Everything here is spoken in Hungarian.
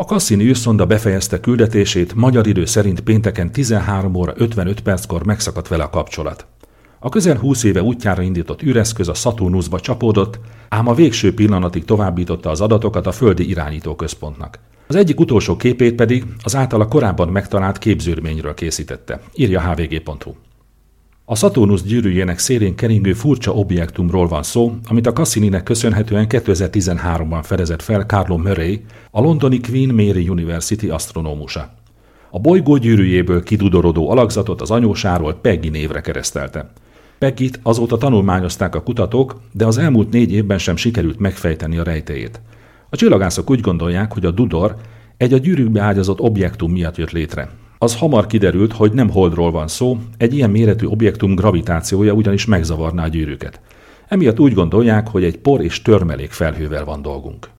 Cassini űrszonda befejezte küldetését, magyar idő szerint pénteken 13 óra 55 perckor megszakadt vele a kapcsolat. A közel 20 éve útjára indított űreszköz a Saturnusba csapódott, ám a végső pillanatig továbbította az adatokat a földi irányítóközpontnak. Az egyik utolsó képét pedig az általa korábban megtalált képződményről készítette, írja hvg.hu. A Saturnus gyűrűjének szélén keringő furcsa objektumról van szó, amit a Cassininek köszönhetően 2013-ban fedezett fel Carlo Murray, a londoni Queen Mary University asztronómusa. A bolygó gyűrűjéből kidudorodó alakzatot az anyósáról Peggy névre keresztelte. Peggyt azóta tanulmányozták a kutatók, de az elmúlt 4 évben sem sikerült megfejteni a rejtélyét. A csillagászok úgy gondolják, hogy a Dudor egy a gyűrűkbe ágyazott objektum miatt jött létre. Az hamar kiderült, hogy nem holdról van szó, egy ilyen méretű objektum gravitációja ugyanis megzavarná a gyűrűket. Emiatt úgy gondolják, hogy egy por- és törmelék felhővel van dolgunk.